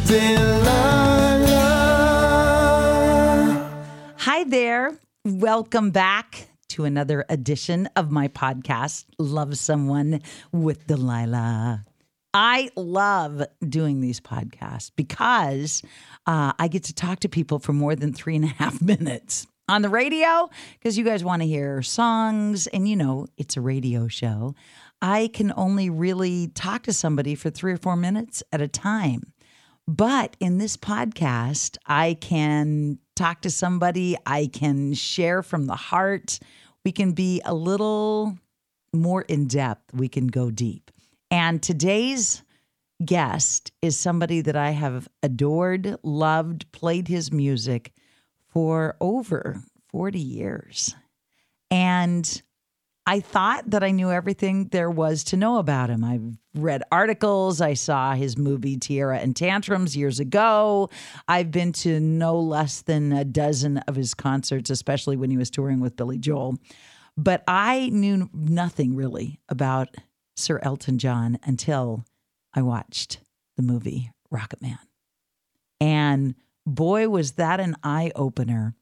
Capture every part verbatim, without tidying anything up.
Delilah. Hi there. Welcome back to another edition of my podcast, Love Someone with Delilah. I love doing these podcasts because uh, I get to talk to people for more than three and a half minutes. On the radio, because you guys want to hear songs, and you know, it's a radio show. I can only really talk to somebody for three or four minutes at a time. But in this podcast, I can talk to somebody, I can share from the heart. We can be a little more in depth. We can go deep. And today's guest is somebody that I have adored, loved, played his music for over forty years. And I thought that I knew everything there was to know about him. I've read articles. I saw his movie Tiara and Tantrums years ago. I've been to no less than a dozen of his concerts, especially when he was touring with Billy Joel. But I knew nothing really about Sir Elton John until I watched the movie Rocket Man. And boy, was that an eye-opener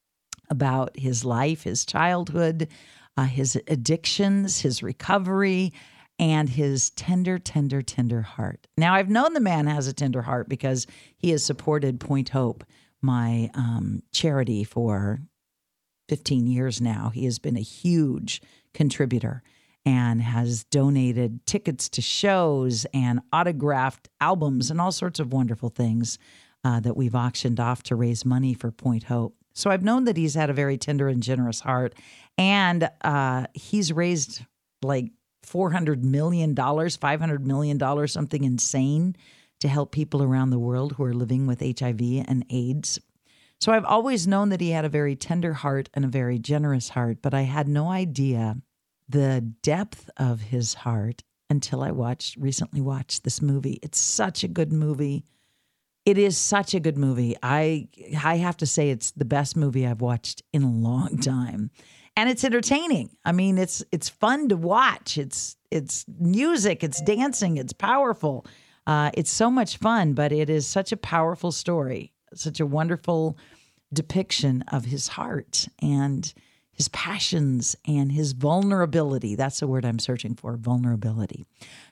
about his life, his childhood, uh, his addictions, his recovery, and his tender, tender, tender heart. Now, I've known the man has a tender heart because he has supported Point Hope, my um, charity, for fifteen years now. He has been a huge contributor and has donated tickets to shows and autographed albums and all sorts of wonderful things Uh, that we've auctioned off to raise money for Point Hope. So I've known that he's had a very tender and generous heart, and uh, he's raised like four hundred million dollars, five hundred million dollars, something insane to help people around the world who are living with H I V and AIDS. So I've always known that he had a very tender heart and a very generous heart, but I had no idea the depth of his heart until I watched recently watched this movie. It's such a good movie. It is such a good movie. I I have to say it's the best movie I've watched in a long time. And it's entertaining. I mean, it's it's fun to watch. It's it's music, it's dancing, it's powerful. Uh, it's so much fun, but it is such a powerful story, such a wonderful depiction of his heart and his passions and his vulnerability. That's the word I'm searching for, vulnerability.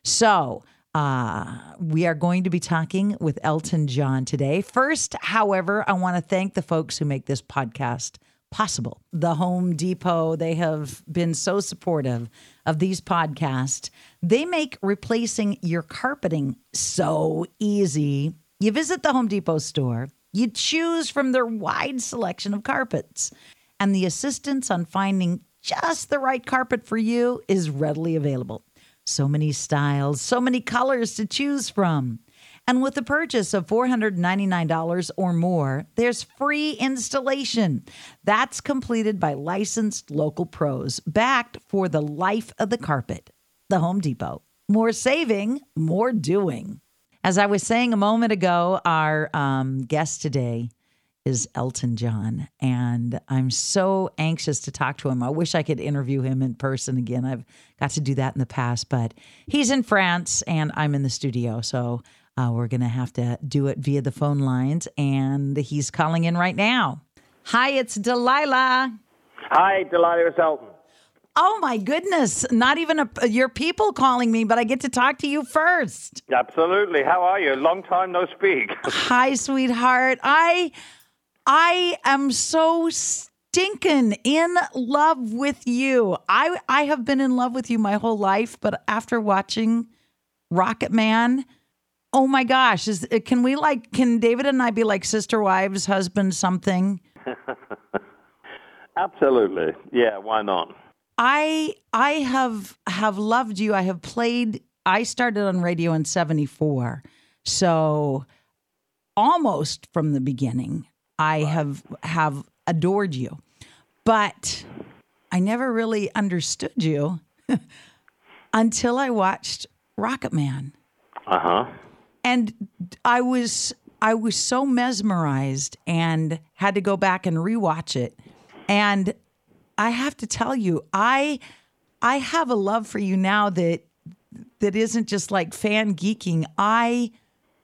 So Uh, we are going to be talking with Elton John today. First, however, I want to thank the folks who make this podcast possible. The Home Depot, they have been so supportive of these podcasts. They make replacing your carpeting so easy. You visit the Home Depot store, you choose from their wide selection of carpets, and the assistance on finding just the right carpet for you is readily available. So many styles, so many colors to choose from. And with the purchase of four hundred ninety-nine dollars or more, there's free installation. That's completed by licensed local pros, backed for the life of the carpet. The Home Depot. More saving, more doing. As I was saying a moment ago, our um, guest today is Elton John, and I'm so anxious to talk to him. I wish I could interview him in person again. I've got to do that in the past, but he's in France and I'm in the studio, so uh, we're going to have to do it via the phone lines, and he's calling in right now. Hi, it's Delilah. Hi, Delilah, it's Elton. Oh my goodness, not even a, your people calling me, but I get to talk to you first. Absolutely. How are you? Long time no speak. Hi, sweetheart. I... I am so stinking in love with you. I I have been in love with you my whole life, but after watching Rocket Man, oh my gosh, is can we like can David and I be like sister wives, husband something? Absolutely. Yeah, why not? I I have have loved you. I have played I started on radio in seventy-four. So almost from the beginning. I have have adored you, but I never really understood you until I watched Rocket Man. Uh-huh. And I was I was so mesmerized and had to go back and rewatch it. And I have to tell you, I I have a love for you now that that isn't just like fan geeking. I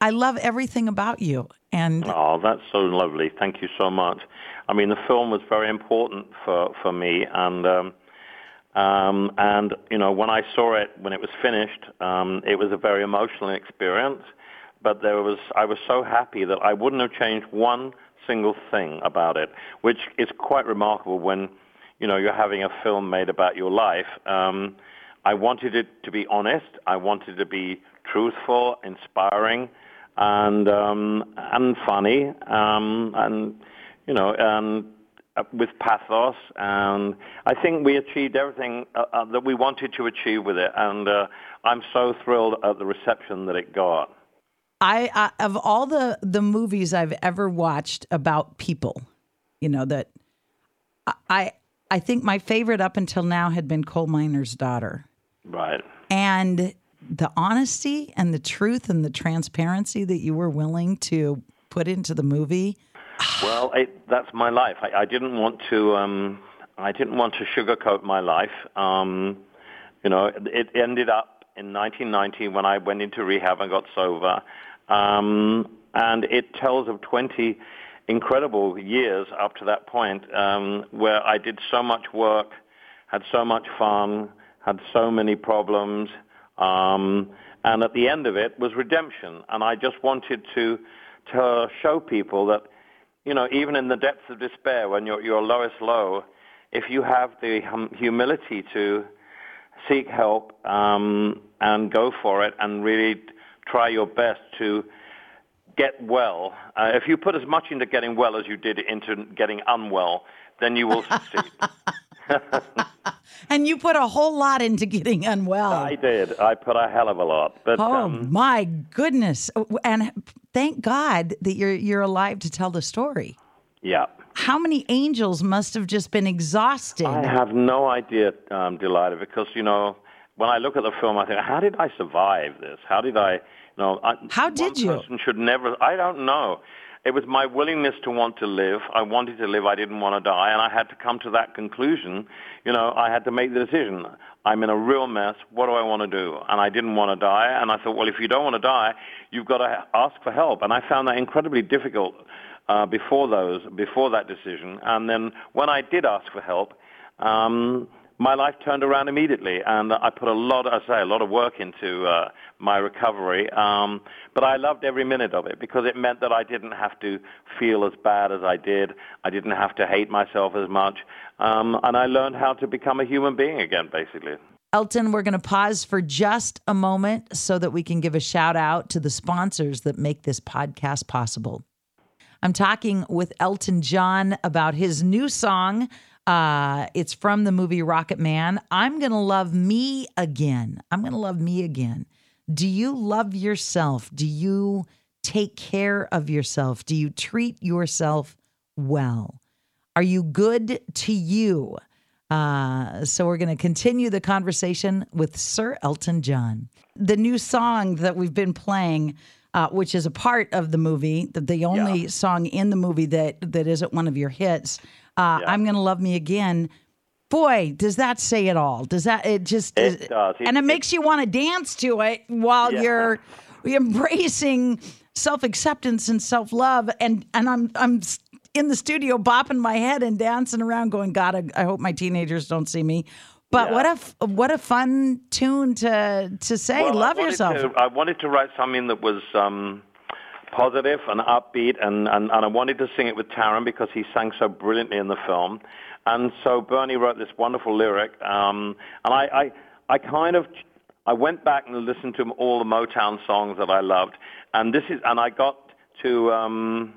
I love everything about you. And Oh, that's so lovely. Thank you so much. I mean, the film was very important for, for me, and um, um, and you know, when I saw it, when it was finished, um, it was a very emotional experience. But there was, I was so happy that I wouldn't have changed one single thing about it, which is quite remarkable when, you know, you're having a film made about your life. Um, I wanted it to be honest. I wanted it to be truthful, inspiring, and um, and funny, um, and you know, and uh, with pathos. And I think we achieved everything uh, uh, that we wanted to achieve with it. And uh, I'm so thrilled at the reception that it got. I, I of all the the movies I've ever watched about people, you know, that I I think my favorite up until now had been Coal Miner's Daughter. Right. And the honesty and the truth and the transparency that you were willing to put into the movie. Well, it, that's my life. I, I didn't want to. Um, I didn't want to sugarcoat my life. Um, you know, it, it ended up in nineteen ninety when I went into rehab and got sober, um, and it tells of twenty incredible years up to that point, um, where I did so much work, had so much fun, had so many problems, um, and at the end of it was redemption. And I just wanted to to show people that, you know, even in the depths of despair, when you're your lowest low, if you have the hum- humility to seek help um, and go for it and really try your best to get well, uh, if you put as much into getting well as you did into getting unwell, then you will succeed. And you put a whole lot into getting unwell. I did. I put a hell of a lot. But, oh um, my goodness! And thank God that you're you're alive to tell the story. Yeah. How many angels must have just been exhausted? I have no idea, um, Delilah, because, you know, when I look at the film, I think, how did I survive this? How did I, you know... I, how did you? One person should never... I don't know. It was my willingness to want to live. I wanted to live. I didn't want to die. And I had to come to that conclusion. You know, I had to make the decision. I'm in a real mess. What do I want to do? And I didn't want to die. And I thought, well, if you don't want to die, you've got to ask for help. And I found that incredibly difficult uh, before those, before that decision. And then when I did ask for help, um, my life turned around immediately, and I put a lot, I say, a lot of work into uh, my recovery. Um, but I loved every minute of it because it meant that I didn't have to feel as bad as I did. I didn't have to hate myself as much, um, and I learned how to become a human being again, basically. Elton, we're going to pause for just a moment so that we can give a shout out to the sponsors that make this podcast possible. I'm talking with Elton John about his new song. Uh, it's from the movie Rocket Man. I'm going to love me again. I'm going to love me again. Do you love yourself? Do you take care of yourself? Do you treat yourself well? Are you good to you? Uh, so we're going to continue the conversation with Sir Elton John. The new song that we've been playing, uh, which is a part of the movie, the, the only yeah. song in the movie that, that isn't one of your hits, Uh, yeah. I'm Gonna Love Me Again. Boy, does that say it all? Does that, it just, it is, does. It, and it, it makes you want to dance to it while yeah. you're embracing self-acceptance and self-love. And, and I'm, I'm in the studio bopping my head and dancing around going, God, I, I hope my teenagers don't see me. But yeah. what a, what a fun tune to, to say, well, love I yourself. To, I wanted to write something that was, um, positive and upbeat, and, and, and I wanted to sing it with Taron because he sang so brilliantly in the film. And so Bernie wrote this wonderful lyric, um, and I, I, I kind of, I went back and listened to all the Motown songs that I loved, and this is, and I got to, um,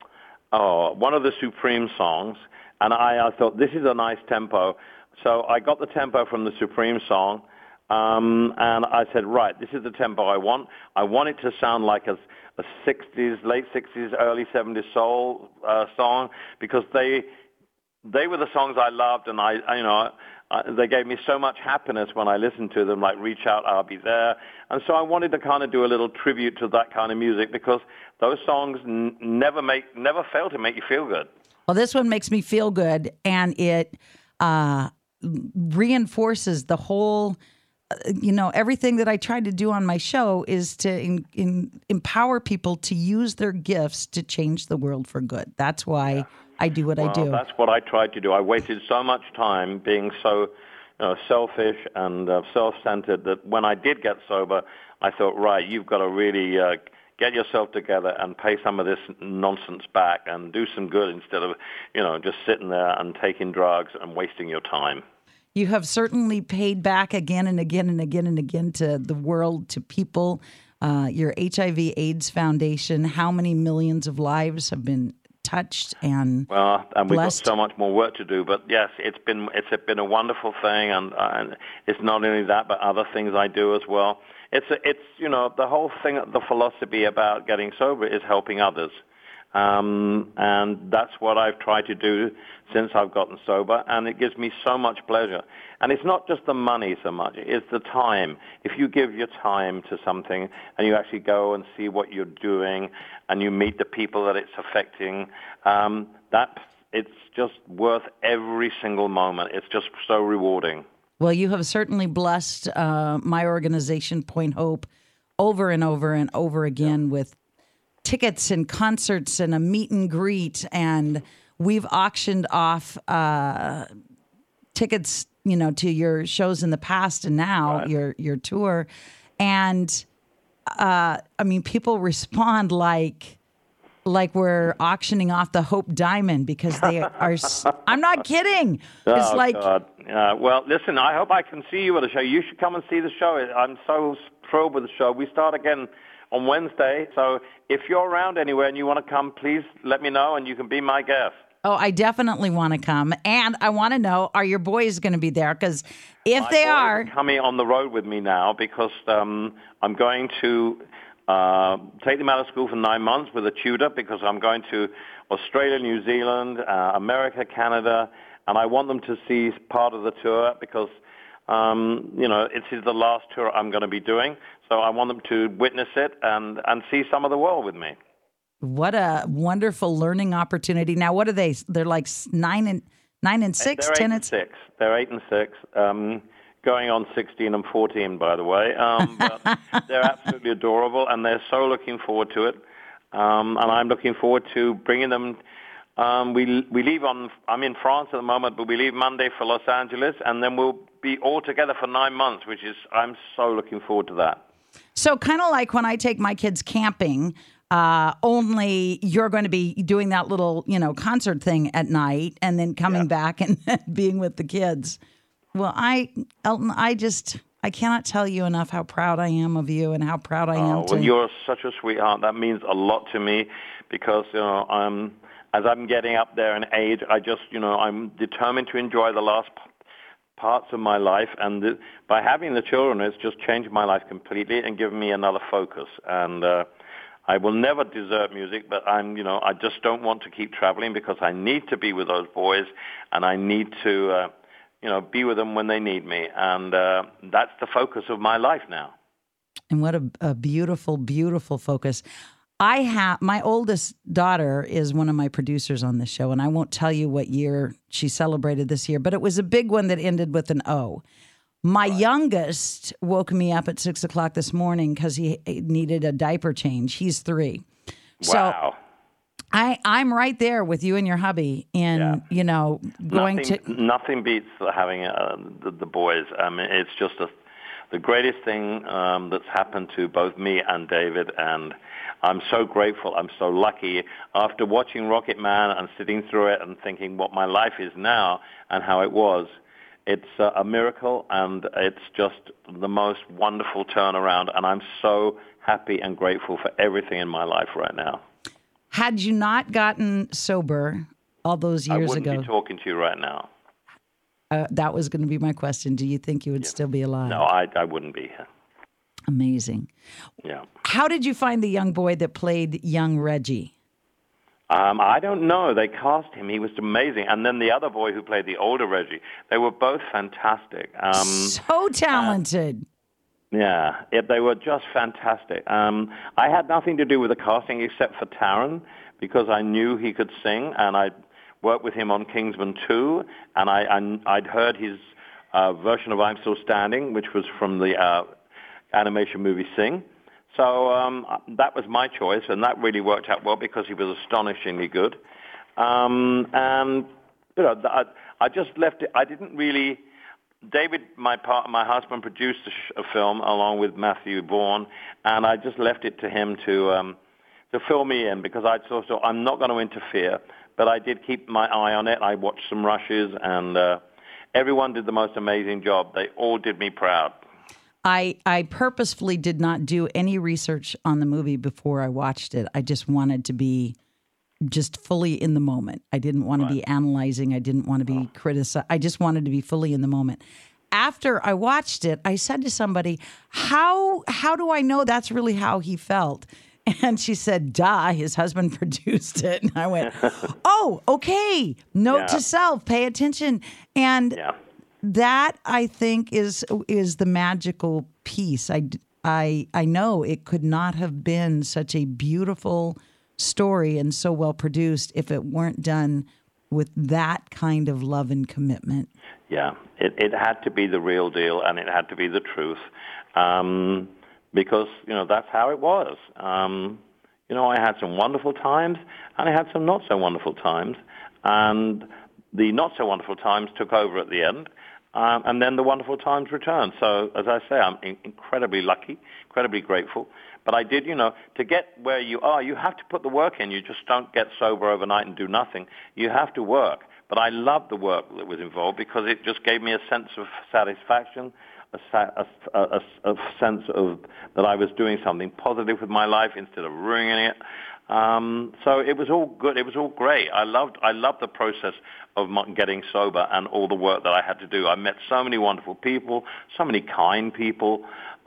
oh, one of the Supreme songs, and I, I thought, this is a nice tempo. So I got the tempo from the Supreme song, um, and I said, right, this is the tempo I want. I want it to sound like a, a sixties, late sixties, early seventies soul uh, song, because they they were the songs I loved, and I, I you know, I, they gave me so much happiness when I listened to them, like Reach Out, I'll Be There. And so I wanted to kind of do a little tribute to that kind of music, because those songs n- never make never fail to make you feel good. Well, this one makes me feel good, and it uh, reinforces the whole you know, everything that I try to do on my show is to in, in, empower people to use their gifts to change the world for good. That's why yeah. I do what well, I do. That's what I tried to do. I wasted so much time being so you know, selfish and uh, self-centered that when I did get sober, I thought, right, you've got to really uh, get yourself together and pay some of this nonsense back and do some good instead of, you know, just sitting there and taking drugs and wasting your time. You have certainly paid back again and again and again and again to the world, to people. Uh, your H I V AIDS Foundation, how many millions of lives have been touched and well, and we've blessed? got so much more work to do. But yes, it's been it's been a wonderful thing, and, and it's not only that, but other things I do as well. It's a, it's you know the whole thing, the philosophy about getting sober is helping others. Um, and that's what I've tried to do since I've gotten sober, and it gives me so much pleasure. And it's not just the money so much, it's the time. If you give your time to something and you actually go and see what you're doing and you meet the people that it's affecting, um, that it's just worth every single moment. It's just so rewarding. Well, you have certainly blessed uh, my organization, Point Hope, over and over and over again yeah. with tickets and concerts and a meet and greet, and we've auctioned off uh, tickets, you know, to your shows in the past and now right. your your tour, and uh, I mean, people respond like like we're auctioning off the Hope Diamond because they are. I'm not kidding. Oh, it's like, God. Uh, well, listen, I hope I can see you at the show. You should come and see the show. I'm so thrilled with the show. We start again on Wednesday, so if you're around anywhere and you want to come, please let me know and you can be my guest. Oh, I definitely want to come. And I want to know, are your boys going to be there? Because if my they boys are... are coming on the road with me now because um, I'm going to uh, take them out of school for nine months with a tutor because I'm going to Australia, New Zealand, uh, America, Canada, and I want them to see part of the tour because, um, you know, it is the last tour I'm going to be doing. So I want them to witness it and, and see some of the world with me. What a wonderful learning opportunity. Now, what are they? They're like nine and nine and six, They're ten eight and six. They're eight and six. Um, going on sixteen and fourteen, by the way. Um, but they're absolutely adorable, and they're so looking forward to it. Um, and I'm looking forward to bringing them. Um, we we leave on. I'm in France at the moment, but we leave Monday for Los Angeles, and then we'll be all together for nine months, which is I'm so looking forward to that. So kind of like when I take my kids camping, uh, only you're going to be doing that little, you know, concert thing at night and then coming yeah. back and being with the kids. Well, I, Elton, I just, I cannot tell you enough how proud I am of you and how proud I am oh, to... Well, you're such a sweetheart. That means a lot to me because, you know, I'm, as I'm getting up there in age, I just, you know, I'm determined to enjoy the last parts of my life, and the, by having the children, it's just changed my life completely and given me another focus. And uh, I will never desert music, but I'm, you know, I just don't want to keep traveling because I need to be with those boys, and I need to, uh, you know, be with them when they need me, and uh, that's the focus of my life now. And what a, a beautiful, beautiful focus. I have my oldest daughter is one of my producers on this show, and I won't tell you what year she celebrated this year, but it was a big one that ended with an O. My right. youngest woke me up at six o'clock this morning because he needed a diaper change. He's three. Wow. So I, I'm right there with you and your hubby in, yeah. you know, going nothing, to... Nothing beats having uh, the, the boys. I mean, it's just a, the greatest thing um, that's happened to both me and David, and I'm so grateful. I'm so lucky. After watching Rocket Man and sitting through it and thinking what my life is now and how it was, it's uh, a miracle, and it's just the most wonderful turnaround, and I'm so happy and grateful for everything in my life right now. Had you not gotten sober all those years ago... I wouldn't ago, be talking to you right now. Uh, that was going to be my question. Do you think you would yeah. still be alive? No, I, I wouldn't be here. Amazing. Yeah. How did you find the young boy that played young Reggie? Um, I don't know. They cast him. He was amazing. And then the other boy who played the older Reggie. They were both fantastic. Um, so talented. Uh, yeah, it, they were just fantastic. Um, I had nothing to do with the casting except for Taron because I knew he could sing, and I worked with him on Kingsman two, and I, I, I'd heard his uh, version of I'm Still Standing, which was from the uh, animation movie Sing. So um, that was my choice, and that really worked out well because he was astonishingly good. Um, and, you know, I, I just left it. I didn't really... David, my part, my husband, produced a, sh- a film along with Matthew Vaughn, and I just left it to him to um, to fill me in because I thought, so I'm not going to interfere, but I did keep my eye on it. I watched some rushes, and uh, everyone did the most amazing job. They all did me proud. I, I purposefully did not do any research on the movie before I watched it. I just wanted to be just fully in the moment. I didn't want right. to be analyzing. I didn't want to be oh. criticizing. I just wanted to be fully in the moment. After I watched it, I said to somebody, how how do I know that's really how he felt? And she said, duh, his husband produced it. And I went, oh, okay. Note yeah. to self, pay attention. And yeah. that, I think, is is the magical piece. I, I, I know it could not have been such a beautiful story and so well produced if it weren't done with that kind of love and commitment. Yeah, it, it had to be the real deal, and it had to be the truth, um, because, you know, that's how it was. Um, you know, I had some wonderful times, and I had some not so wonderful times, and the not so wonderful times took over at the end, um, and then the wonderful times returned. So, as I say, I'm in- incredibly lucky, incredibly grateful. But I did, you know, to get where you are, you have to put the work in. You just don't get sober overnight and do nothing. You have to work. But I loved the work that was involved because it just gave me a sense of satisfaction, a, a, a, a sense of that I was doing something positive with my life instead of ruining it. Um, so it was all good. It was all great. I loved, I loved the process of getting sober and all the work that I had to do. I met so many wonderful people, so many kind people,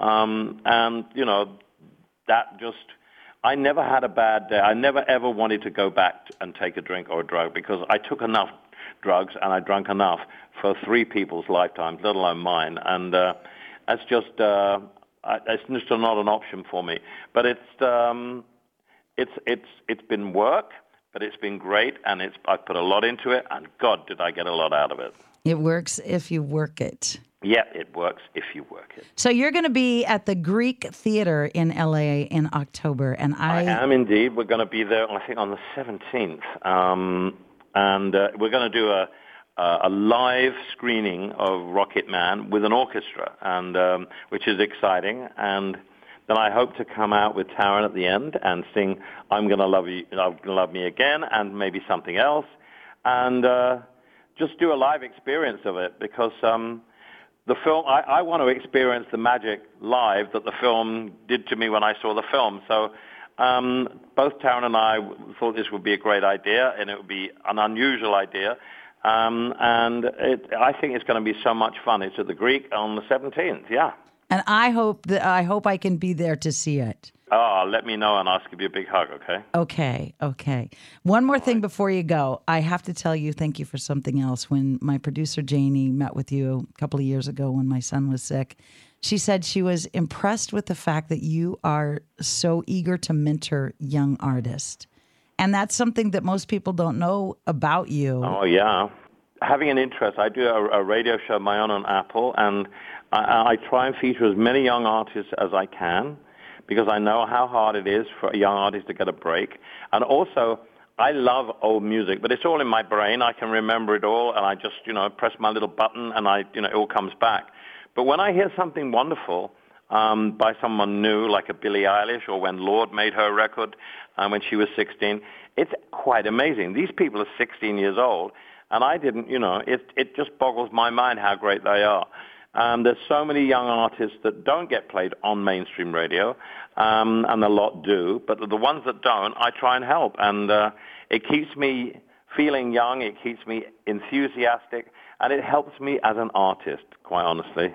um, and, you know, that just, I never had a bad day. I never ever wanted to go back and take a drink or a drug because I took enough drugs and I drank enough for three people's lifetimes, let alone mine. And uh, that's just, uh, I, it's just not an option for me. But it's, um, it's, it's, it's been work, but it's been great, and it's, I put a lot into it, and God, did I get a lot out of it. It works if you work it. Yeah, it works if you work it. So you're going to be at the Greek Theater in L A in October, and I... I am indeed. We're going to be there, I think, on the seventeenth, um, and uh, we're going to do a, a live screening of Rocket Man with an orchestra, and um, which is exciting. And then I hope to come out with Taron at the end and sing "I'm Gonna Love You, I'm Gonna Love Me Again," and maybe something else, and uh, just do a live experience of it because. Um, The film, I, I want to experience the magic live that the film did to me when I saw the film. So um, both Taron and I thought this would be a great idea, and it would be an unusual idea. Um, and it, I think it's going to be so much fun. It's at the Greek on the seventeenth, yeah. And I hope that I hope I can be there to see it. Oh, let me know and I'll give you a big hug, okay? Okay, okay. One more thing before you go. I have to tell you thank you for something else. When my producer Janie met with you a couple of years ago when my son was sick, she said she was impressed with the fact that you are so eager to mentor young artists. And that's something that most people don't know about you. Oh, yeah. Having an interest, I do a, a radio show of my own on Apple, and I, I try and feature as many young artists as I can, because I know how hard it is for a young artist to get a break. And also, I love old music, but it's all in my brain. I can remember it all, and I just, you know, press my little button, and I, you know, it all comes back. But when I hear something wonderful um, by someone new, like a Billie Eilish, or when Lorde made her record um, when she was sixteen, it's quite amazing. These people are sixteen years old, and I didn't, you know, it, it just boggles my mind how great they are. Um, there's so many young artists that don't get played on mainstream radio, um, and a lot do. But the ones that don't, I try and help. And uh, it keeps me feeling young, it keeps me enthusiastic, and it helps me as an artist, quite honestly.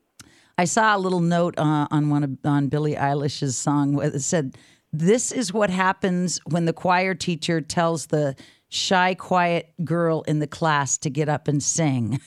I saw a little note uh, on one of, on Billie Eilish's song where it said, "This is what happens when the choir teacher tells the shy, quiet girl in the class to get up and sing."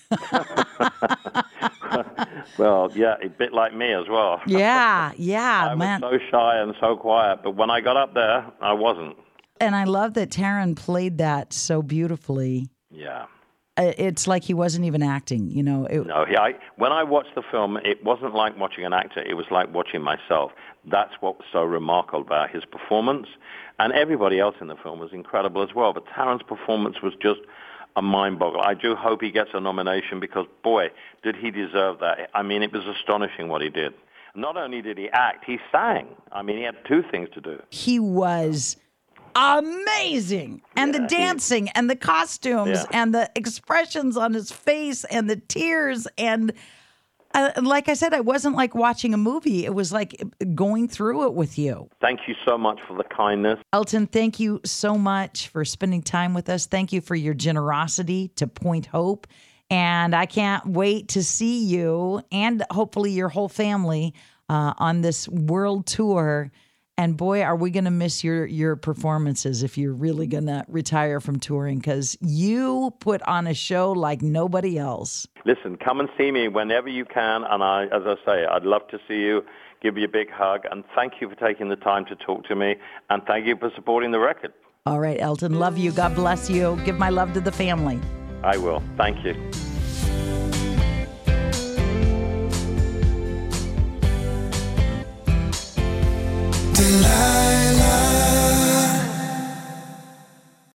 Well, yeah, a bit like me as well. Yeah, yeah, I man. was so shy and so quiet, but when I got up there, I wasn't. And I love that Taron played that so beautifully. Yeah. uh, it's like he wasn't even acting, you know. It, no, he, I, when I watched the film, it wasn't like watching an actor. It was like watching myself. That's what was so remarkable about his performance. And everybody else in the film was incredible as well. But Taron's performance was just a mind-boggle. I do hope he gets a nomination because, boy, did he deserve that. I mean, it was astonishing what he did. Not only did he act, he sang. I mean, he had two things to do. He was amazing. And yeah, the dancing he, and the costumes yeah. and the expressions on his face and the tears. And uh, like I said, it wasn't like watching a movie. It was like going through it with you. Thank you so much for the kindness. Elton, thank you so much for spending time with us. Thank you for your generosity to Point Hope. And I can't wait to see you and hopefully your whole family uh, on this world tour. And boy, are we going to miss your your performances if you're really going to retire from touring, because you put on a show like nobody else. Listen, come and see me whenever you can. And I, as I say, I'd love to see you, give you a big hug. And thank you for taking the time to talk to me. And thank you for supporting the record. All right, Elton, love you. God bless you. Give my love to the family. I will. Thank you. Delilah.